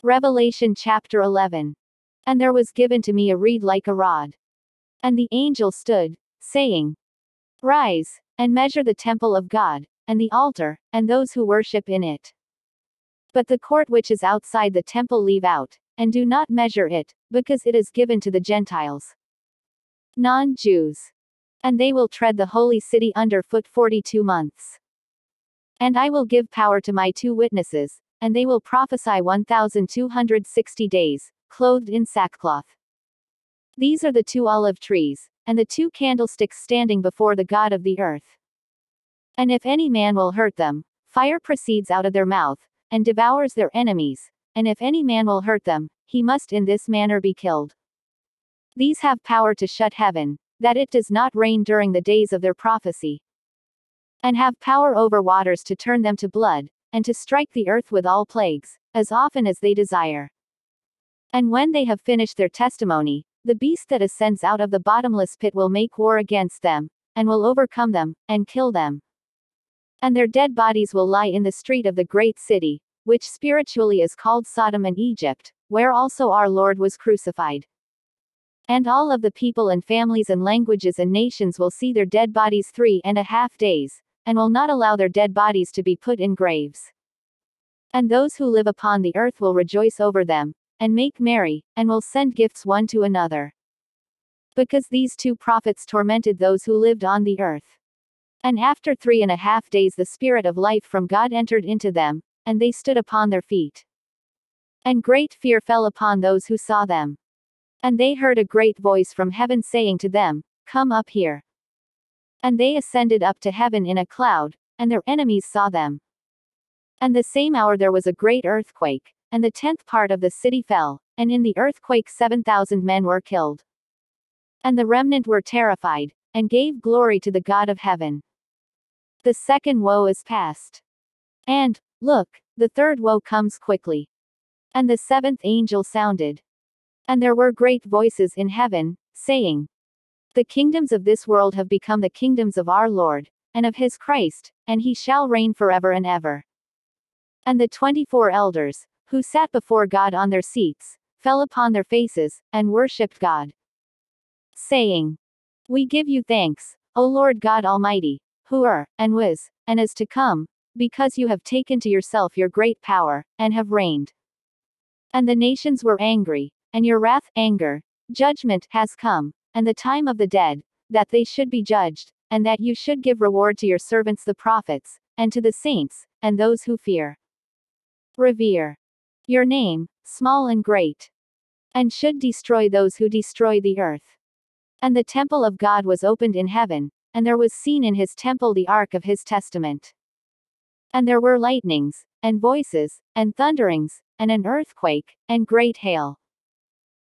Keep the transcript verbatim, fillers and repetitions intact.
Revelation chapter eleven. And there was given to me a reed like a rod. And the angel stood, saying, Rise, and measure the temple of God, and the altar, and those who worship in it. But the court which is outside the temple leave out, and do not measure it, because it is given to the Gentiles, non-Jews. And they will tread the holy city under foot forty-two months. And I will give power to my two witnesses, and they will prophesy one thousand two hundred sixty days, clothed in sackcloth. These are the two olive trees, and the two candlesticks standing before the God of the earth. And if any man will hurt them, fire proceeds out of their mouth, and devours their enemies, and if any man will hurt them, he must in this manner be killed. These have power to shut heaven, that it does not rain during the days of their prophecy, and have power over waters to turn them to blood, and to strike the earth with all plagues, as often as they desire. And when they have finished their testimony, the beast that ascends out of the bottomless pit will make war against them, and will overcome them, and kill them. And their dead bodies will lie in the street of the great city, which spiritually is called Sodom and Egypt, where also our Lord was crucified. And all of the people and families and languages and nations will see their dead bodies three and a half days, and will not allow their dead bodies to be put in graves. And those who live upon the earth will rejoice over them, and make merry, and will send gifts one to another. Because these two prophets tormented those who lived on the earth. And after three and a half days the Spirit of life from God entered into them, and they stood upon their feet. And great fear fell upon those who saw them. And they heard a great voice from heaven saying to them, Come up here. And they ascended up to heaven in a cloud, and their enemies saw them. And the same hour there was a great earthquake, and the tenth part of the city fell, and in the earthquake seven thousand men were killed. And the remnant were terrified, and gave glory to the God of heaven. The second woe is past. And, look, the third woe comes quickly. And the seventh angel sounded. And there were great voices in heaven, saying, The kingdoms of this world have become the kingdoms of our Lord, and of his Christ, and he shall reign forever and ever. And the twenty-four elders, who sat before God on their seats, fell upon their faces, and worshipped God, saying, We give you thanks, O Lord God Almighty, who are, and was, and is to come, because you have taken to yourself your great power, and have reigned. And the nations were angry, and your wrath, anger, judgment, has come, and the time of the dead, that they should be judged, and that you should give reward to your servants the prophets, and to the saints, and those who fear, revere your name, small and great, and should destroy those who destroy the earth. And the temple of God was opened in heaven, and there was seen in his temple the ark of his testament. And there were lightnings, and voices, and thunderings, and an earthquake, and great hail.